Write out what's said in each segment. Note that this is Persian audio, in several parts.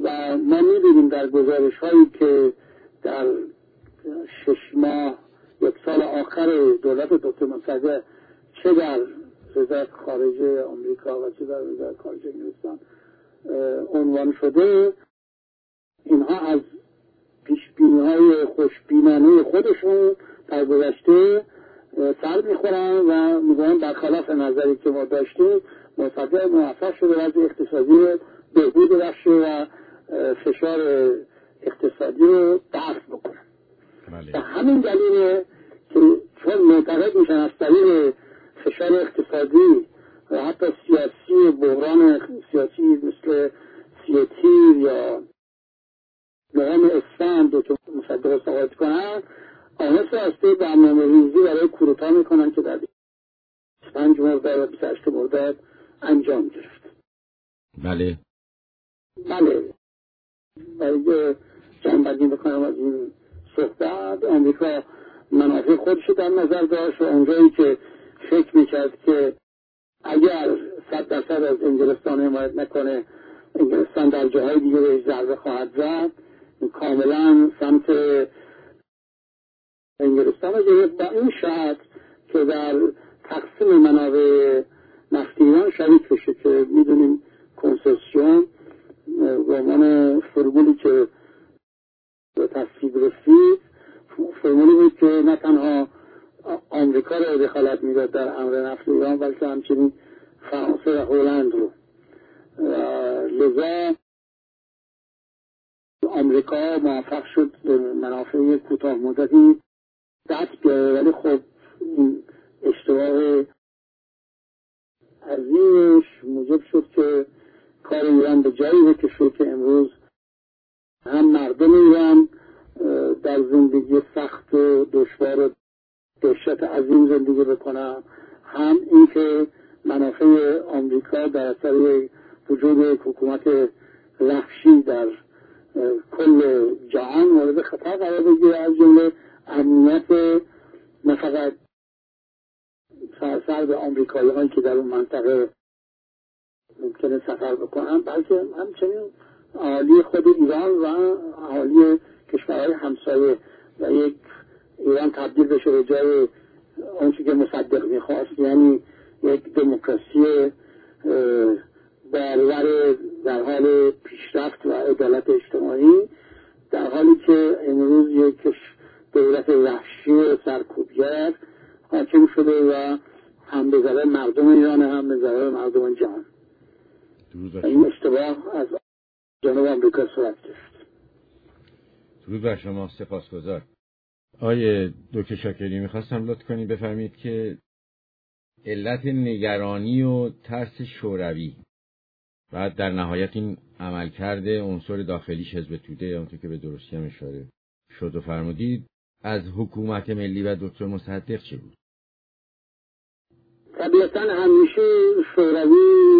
و ما می‌بینیم در گزارش هایی که در 6 ماه یک سال آخر دولت دکتر مصدق چه در وزارت خارجه آمریکا و چه در وزارت خارجه انگلستان عنوان شده، اینها از پیشبینی‌های خوشبینانه خودشون در گذشته سر میخورن و میگن برخلاف نظری که ما داشتیم مصدق موفق شده وضع اقتصادی رو بهبود بخشه و فشار اقتصادی رو دفع بکنن. به همین دلیله که چون معتقد میشن از طریق فشار اقتصادی و حتی سیاسی، بحران سیاسی مثل سیتیر یا نظام اسفند که مصدق ساقط کنن، آنها هسته برنامه ریزی برای کودتا میکنن که در 5 مرداد و 28 مرداد انجام گرفت. بله برای جنبندی بکنم از این صحبت، آمریکا منافع خودش در نظر داشت و اونجایی که فکر میکرد که اگر 100% از انگلستان حمایت نکنه انگلستان در جاهای دیگه بهش ضربه خواهد زد، کاملا سمت انگلستان رو گرفت با این شرط که در تقسیم منابع نفتی ایران شریک بشه که میدونیم کنسسیون به عنوان فرمولی که به تصویب رسید، فرمولی بود که نه تنها آمریکا رو دخالت میداد در امر نفت ایران بلکه همچنین فرانسه و هلند رو. لذا آمریکا موفق شد منافع کوتاه مدتی دست بیاره، ولی خب این اشتباه عظیمش موجب شد که کار ایران به جایی بکشه که امروز هم مردم ایران در زندگی سخت و دشوار و دهشت عظیم زندگی بکنن، هم اینکه منافع آمریکا در اثر وجود حکومت وحشی در کل جهان مورد خطر قرار بگیره، از جمله امنیت نه فقط سراسر به آمریکایی هایی که در اون منطقه ممکنه سفر بکنن بلکه همچنین اهالی خود ایران و اهالی کشورهای همسایه و یک ایران تبدیل بشه به جای اونچه که مصدق میخواست، یعنی یک دموکراسی بارور در حال پیشرفت و عدالت اجتماعی، در حالی که امروز یک دولت وحشی و سرکوبگر حاکم شده و هم به ضرر مردم ایران هم به ضرر مردم جهان. این اشتباه از جنوب آمریکا صورت گرفت. درود بر شما، سپاسگزار. آقای دکتر شاکری، میخواستم لطف کنید بفرمایید که علت نگرانی و ترس شوروی و در نهایت این عملکرد عنصر داخلیش حزب توده، اونطور که به درستی هم اشاره شد و فرمودید، از حکومت ملی و دکتر مصدق چه بود؟ طبیعتا همیشه شوروی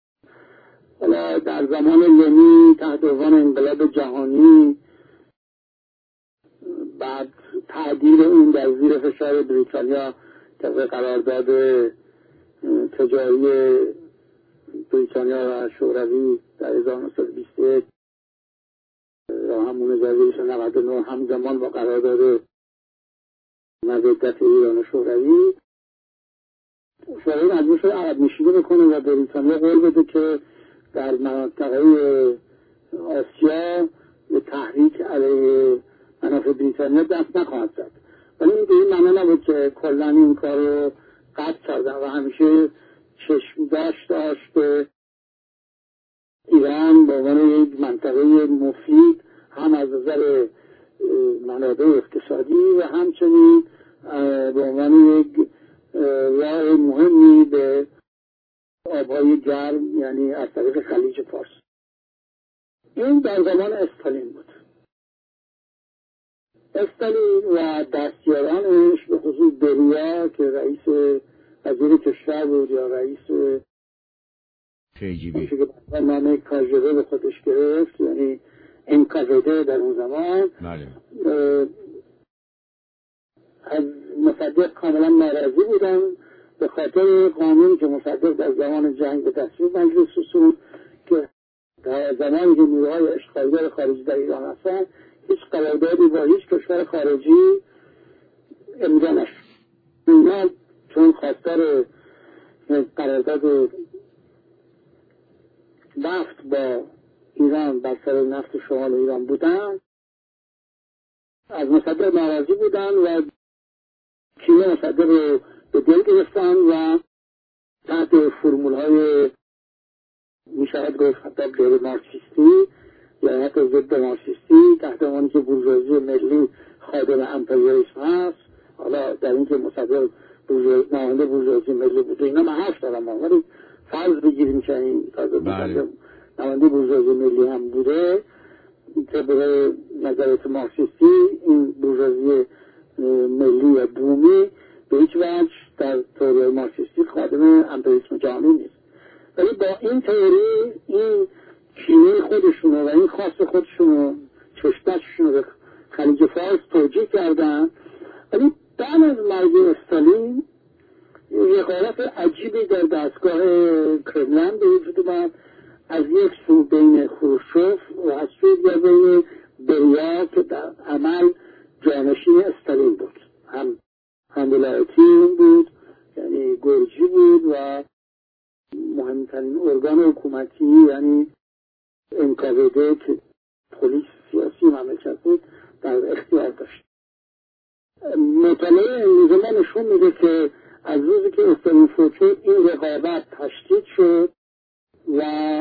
در زمان لنین تحت عنوان انقلاب جهانی، بعد تعدیل اون در زیر فشار بریتانیا طبق قرارداد تجاری بریتانیا و شوروی در 1921 و همون 1999 همزمان با قرارداد مودت ایران و شوروی مجبور شده عقب نشینی بکنه و بریتانیا قول بده که در مناطقه آسیا به تحریک علیه منافع بریتانیا دست نخواهد زد. ولی این به این معنی نبود که کلا این کار رو قطع کردن و همیشه چشم داشت به ایران به عنوان یک منطقه مفید، هم از نظر منابع اقتصادی و همچنین به عنوان یک راه مهمی به آبهای گرم، یعنی از طریق خلیج فارس. این در زمان استالین بود. استالین و دستیارانش به خصوص بریا که رئیس وزیر کشور بود یا رئیس KGB که نام کاژبه به خودش گرفت، یعنی NKVD در اون زمان، از مصدق کاملا ناراضی بودن به خاطر قانونی که مصدق در زمان جنگ به تصویب مجلس رسوند که در زمانی که نیروهای اشغالگر خارجی در ایران هستن هیچ قراردادی با هیچ کشور خارجی امضا نشد. اینا چون خواستار قرارداد نفت با ایران بر سر نفت شمال ایران بودن، از مصدق ناراضی بودن و کینه مصدق رو به دل گرفتن و تحت فرمولهای میشود گفت حتی غیر مارکسیستی یا حتی ضد مارکسیستی تحت عنوانی که بورژوازی ملی خادم امپریالیسم هست. حالا در این که مصدق نماینده بورژوازی ملی بوده اینا من حرف دارم، ولی فرض بگیریم که این نماینده بورژوازی ملی هم بوده، طبق نظریات مارکسیستی این بورژوازی ملی یا بومی به هیچ وجه در تئوری مارکسیستی خادم امپریالیسم جهانی نیست. ولی با این تئوری این کینه خودشونو و این خواست خودشونو چشمشونو به خلیج فارس توجیه کردن. ولی بعد از مرگ استالین یه حالت عجیبی در دستگاه کرملین به وجود اومد، از یک سو بین خروشچوف و از سوی دیگر بین بریا که در عمل جانشین استالین بود، هم ولایتی بود یعنی گرجی بود و مهمترین ارگان حکومتی یعنی NKVD که پلیس سیاسی مملکت بود در اختیار داشت. مطالعه این روزا نشون میده که از روزی که استالین فوت شد این رقابت تشدید شد و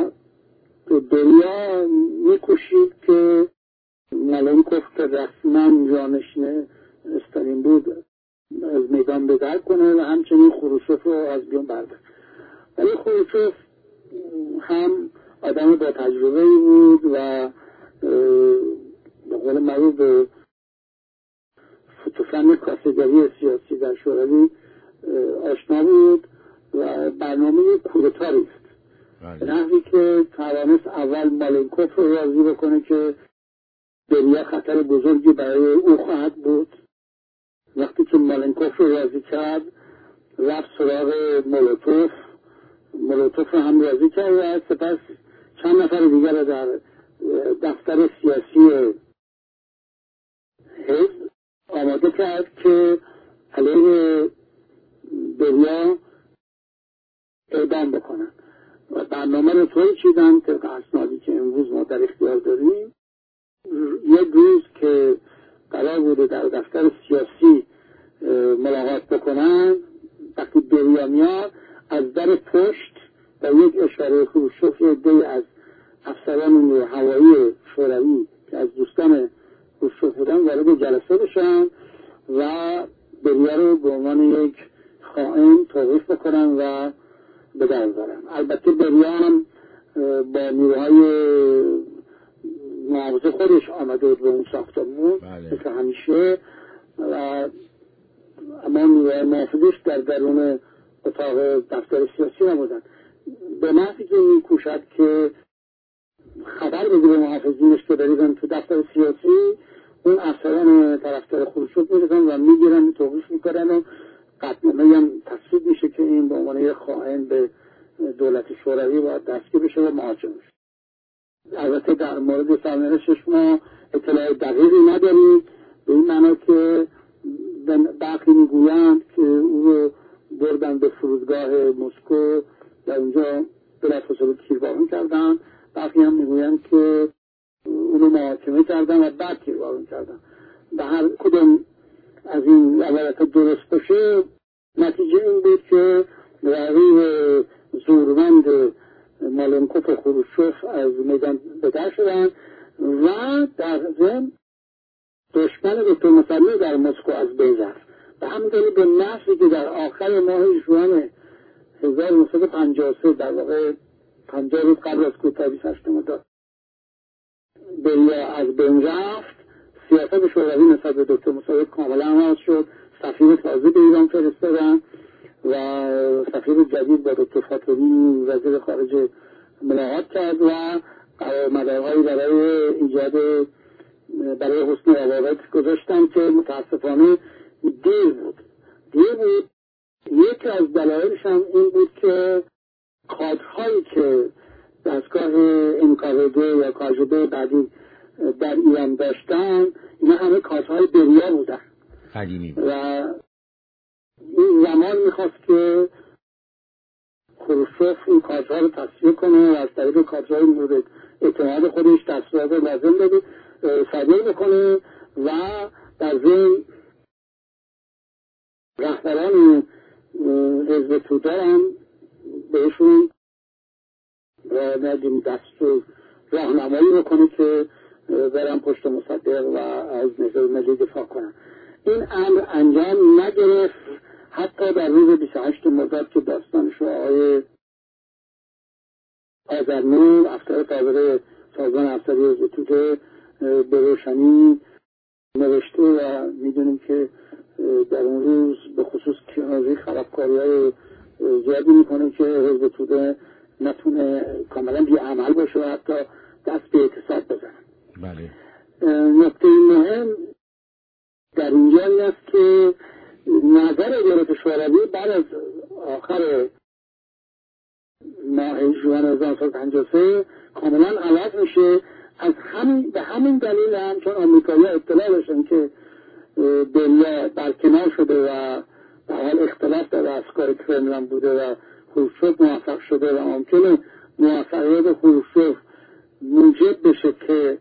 بریا میکوشید که مالینکوف که رسما جانشین استالین بود از میدان بدر کنه و همچنین خروشچوف رو از بیان برداره. ولی خروشچوف هم آدم با تجربه بود و به قول معروف به فن کاسه‌گری سیاسی در شوروی آشنا بود و برنامه کودتا ریخت به نحوی که توانست اول مالینکوف رو راضی بکنه که بریا خطر بزرگی برای او خواهد بود. وقتی که مالینکوف رو راضی کرد رفت سراغ مولوتوف رو هم راضی کرد و سپس چند نفر دیگر رو در دفتر سیاسی حزب آماده کرد که علیه بریا اعدام بکنن و برنامه رو طوری چیدن طبق اسنادی که امروز ما در اختیار داریم. یک روز که قرار بوده در دفتر سیاسی ملاقات بکنن، وقتی بریا میاد از در پشت و یک اشاره خروشچوف یک عده‌ای از افسران هوایی شوروی که از دوستان خروشچوف بودن وارد جلسه بشن و بریا رو به عنوان یک خائن توصیف بکنن و به در ببرن. البته بریا هم با نیروهای محافظ خودش آمده بود به اون ساختمون مثل همیشه و اما نیروهای محافظش در درون اتاق دفتر سیاسی نبودن. به نحوی که میکوشد که خبر بده به محافظینش که بریدن تو دفتر سیاسی، اون افسران طرفدار خروشچوف میرسن و میگیرن توقیف میکنن و قطعنامه هم تصویب میشه که این به عنوان خائن به دولت شوروی باید دستگیر بشه و محاکمه بشه. البته در مورد سرنوشتش ما اطلاع دقیقی نداریم، به این معنا که برخی میگویند که او رو بردن به فرودگاه مسکو و اینجا بلافاصله تیربارون کردن، برخی هم میگویند که او رو محاکمه کردن و بعد تیربارون کردن. به هر کدوم از این روایت درست باشه نتیجه این بود که رقیب زورمند مالینکوف و خروشچوف از میدان بدر شدن و در ضمن دشمن دکتر مصدق در مسکو از بین رفت. به همین دلیل به نحوی که در آخر ماه ژوئن 1953 در واقع 50 روز قبل از کوتاهی 8 مرداد بریا از بین رفت، سیاست شوروی نسبت به دکتر مصدق کاملا عوض شد. سفیر تازه به ایران فرستادن و سفیر جدید با دکتر فاطمی وزیر خارجه ملاقات کرد و قراردادهایی برای حسن روابط گذاشتن که متاسفانه دیر بود. یکی از دلایلش هم این بود که کادرهایی که دستگاه NKVD یا KGB بعدی در ایران داشتن، اینا همه کارت‌های بریا بودن قدیمی و این زمان میخواست که خروشچوف این کارت‌ها رو تصفیه کنه و از طریق کارت‌های مورد اعتماد خودش دستورات لازم بده صادر بکنه و در ضمن رهبران حزب توده هم بهشون ندیم دستور راهنمایی بکنه که برن پشت مصدق و از نظام ملی دفاع کنن. این امر انجام نگرفت حتی در روز 28 مرداد که داستانش رو آقای آذرنور افسر سابق سازمان افسری حزب توده به روشنی نوشته و میدونیم که در اون روز به خصوص کیانوزی خرابکاری‌های زیادی میکنه که حزب توده نتونه کاملا بی عمل باشه و حتی دست به اعتصاب بزنه. بله. نکته مهم در اینجا این است که نظر دولت شوروی بعد از آخر ماه ژوئن 1953 کاملا عوض میشه. به همین دلیل هم چون آمریکایی‌ها اطلاع داشتن که دنیا برکنار شده و در حال اختلاف در افکار کرملین بوده و خروشچوف موفق شده و ممکنه موفقیت خروشچوف موجب بشه که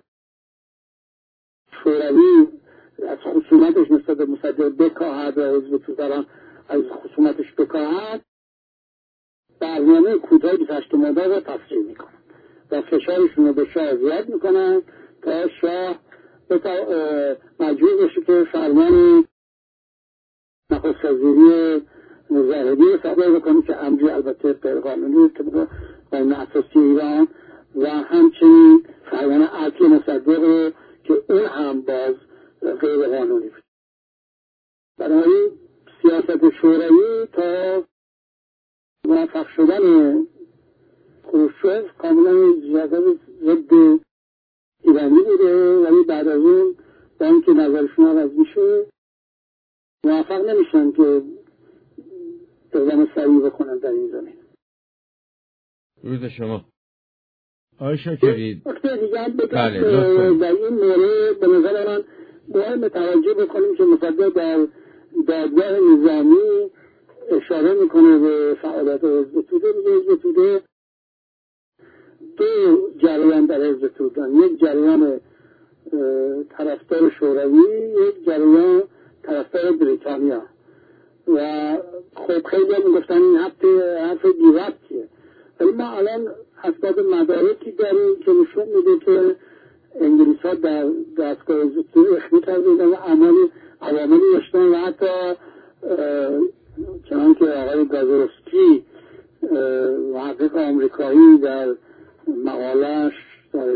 شوروی از خصومتش نسبت به مصدق بکاهد و حزب توده از خصومتش بکاهد، برنامه کوتاه 28 مرداد را تصریح میکنن و فشارشون رو به شاه زیاد میکنن تا شاه مجبور بشه که فرمان نخست وزیری زاهدی رو صادر بکنه که امری البته غیرقانونی طبق قانون اساسی ایران و همچنین فرمان عطی مصدق رو که اون هم باز غیر قانونی بود. بنابراین سیاست شوروی تا موفق شدن خروشچوف کاملا ضد ایرانی بوده، ولی بعد از اون با اینکه نظرشون عوض میشه موفق نمیشن که اقدام سریع بکنن در این زمین. روز شما آقای شاکری. نکته دیگه هم بگم در این مورد به نظر من باید توجه بکنیم که مصدق در دادگاه نظامی اشاره میکنه به فعالیت حزب توده. میگه حزب توده دو جریان در حزب توده، یک جریان طرفدار شوروی، یک جریان طرفدار بریتانیا و خب خیلی هم میگفتن این حرف بی‌ربطیه، ولی ما الان اسناد مدارکی داریم که نشون میده که انگلیس ها در دستگاه حزب توده اخمی کردن و عواملی داشتن و حتی چنانکه آقای گازورسکی محقق آمریکایی در مقالش در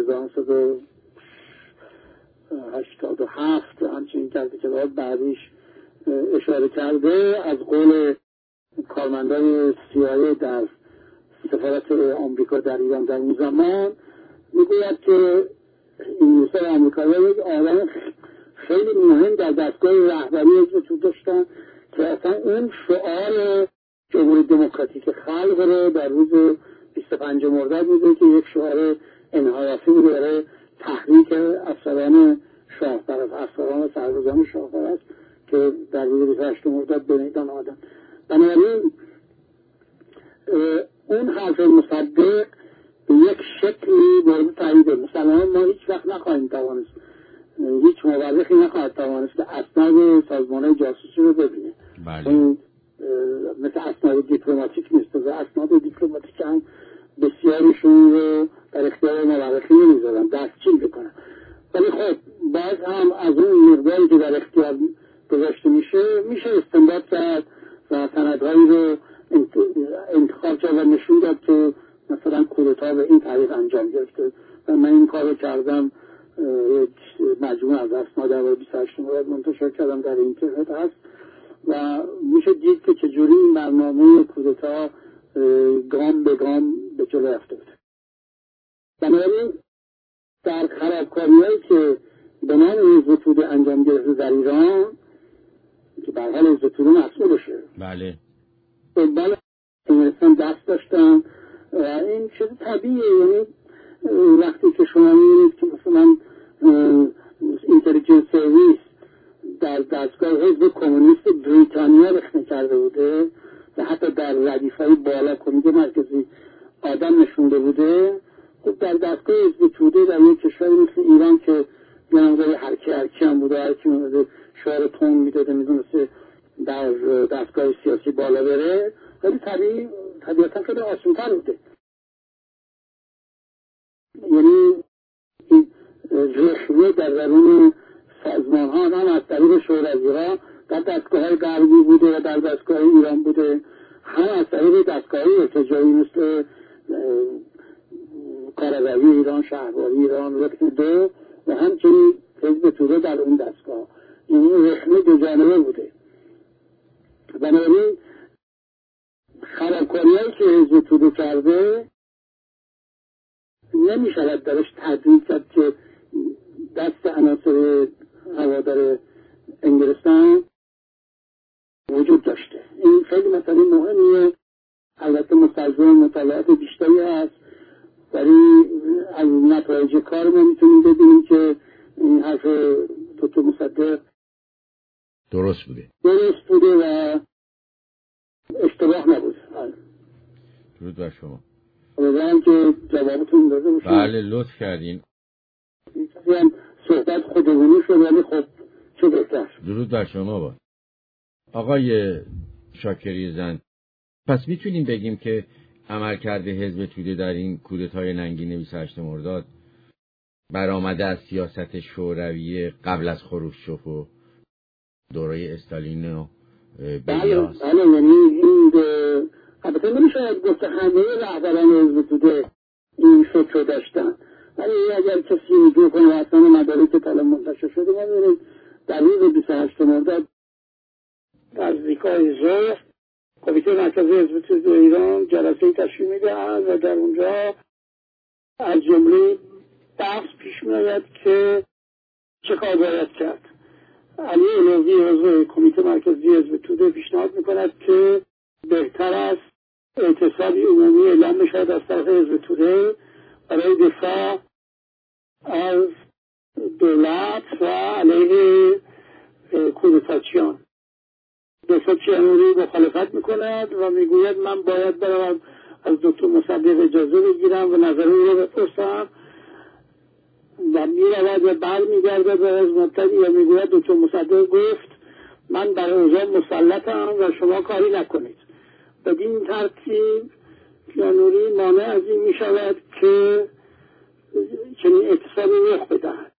1987 همچنین کرده که بعدیش اشاره کرده از قول کارمندان CIA در سفارت آمریکا در ایران در اون زمان میگوید که انگلیس‌ها و آمریکایی‌ها یک آدم خیلی مهم در دستگاه رهبری حزب توده داشتن که اصلا اون شعار جمهوری دموکراتیک خلق رو در روز 25 مرداد میده که یک شعار انحرافی رو برای تحریک افسران شاهپرست، افسران و سربازان شاهپرست که در روز 28 مرداد به میدان آمدن. بنابراین اون حرف مصدق به یک شکلی مورد تاییده. مثلا ما هیچ وقت نخواهیم توانست، هیچ مورخی نخواهد توانست که اسناد سازمان‌های جاسوسی رو ببینه. بله. مثل اسناد دیپلماتیک نیست. اسناد دیپلماتیک هم بسیاریشون رو در اختیار مورخی نمیذارن دستچین بکنن، ولی خب باز هم از اون مقداری که در اختیار گذاشته میشه استنباط کرد و سندهایی رو انتخاب کرد و نشون داد که مثلا کودتا به این طریق انجام گرفته و من این کار رو کردم. یک مجموعه از اسناد در 28 مورد منتشر کردم در اینترنت هست و میشه دید که چجوری این برنامه کودتا گام به گام به جلو رفته بود. بنابراین در خرابکاری‌هایی که به نام حزب توده انجام گرفته در ایران که به هر حال حزب توده مسئول بشه، بله، انگلستان دست داشتن و این این چیز طبیعیه. یعنی وقتی که شما می‌بینید که مثلا اینتلیجنس سرویس در دستگاه حزب کمونیست بریتانیا رخنه کرده بوده و حتی در ردیف‌های بالا کمیته مرکزی آدم نشونده بوده، خب در دستگاه حزب توده در یک کشوری مثل ایران که یه مقدار هرکی هم بوده، هرکی می‌داده شعار تون میداده میدونسته در دستگاه سیاسی بالا بره، ولی طبیعتا خیلی آسان‌تر بوده. یعنی این رخنه در درون سازمان ها هم از طریق شوروی‌ها در دستگاه های غربی بوده و در دستگاه ایران بوده، هم از طریق دستگاه های ارتجاعی مثل کارآوری ایران، شهرداری ایران، رکن 2 و همچنین حزب توده در اون دستگاه. این رخنه دو جانبه بوده. بنابراین خرابکاری‌هایی که حزب توده کرده نمی شود درش تدریج کرد که دست عناصر هوادار انگلستان وجود داشته. این خیلی مسئله مهمیه. البته مستلزم مطالعات بیشتری هست، ولی از نتایج کار ما میتونیم ببینیم که این حرف دکتر مصدق درست بوده و اشتباه نبوده. درود بر شما. امیدوارم که جوابتون داده باشه. بله لطف کردین. چیزی هم صحبت خودمونی شد ولی خب چه بهتر. درود بر شما با آقای شاکری زند. پس میتونیم بگیم که عملکرد حزب توده در این کودتای ننگین 28 مرداد برآمده از سیاست شوروی قبل از خروشچوف و دوره استالین و بلیاس. بله یعنی این البته نمیشه گفت همه رهبران حزب توده این فکر داشتن، ولی اگر کسی میگه کنه اصلا مدارک که طالب منتشر شده ما می‌بینیم در روز 28 مرداد در زیکای ظهر کمیته مرکزی حزب توده ایران جلسه تشکیل می‌دهد و در اونجا از جمله بحث پیش می‌آید که چه کار باید کرد. علی علوی عضو کمیته مرکزی حزب توده پیشنهاد می‌کند که بهتر است اعتصابی عمومی اعلام بشود از طرف حزب توده برای دفاع از دولت و علیه کودتاچیان. دکتر کیانوری مخالفت میکند و میگوید من باید برم از دکتر مصدق اجازه بگیرم و نظر او را بپرسم و میرود و برمیگردد و از مبتدی و میگوید دکتر مصدق گفت من بر اوضاع مسلطم و شما کاری نکنید. بدین ترتیب کیانوری مانع از این میشود که چنین اعتصابی رخ بدهد.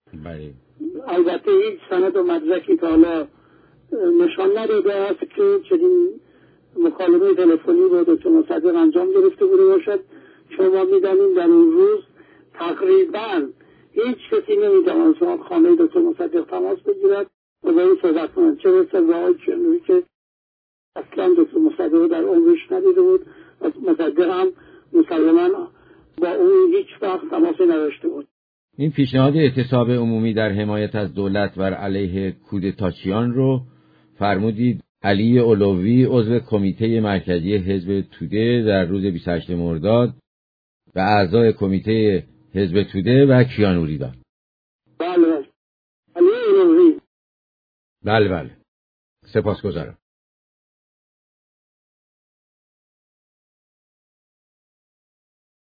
البته هیچ سند و مدرکی تا حالا نشان نداده است که چنین مکالمه تلفنی با دکتر مصدق انجام گرفته بوده باشد. شما می‌دانید در اون روز تقریباً هیچ کسی نمی‌تواند از خانه دکتر مصدق تماس بگیرد و با این صحبت کنند، چه برسه به آقای کیانوری که اصلا دکتر مصدق در عمرش ندیده بود و مصدق هم مسلماً با اون هیچ وقت تماسی نداشته بود. این پیشنهاد اعتصاب عمومی در حمایت از دولت بر علیه کودتاچیان رو فرمودید علی علوی عضو کمیته مرکزی حزب توده در روز 28 مرداد و اعضای کمیته حزب توده و کیانوری داد. بله علی علوی. بله سپاسگزارم.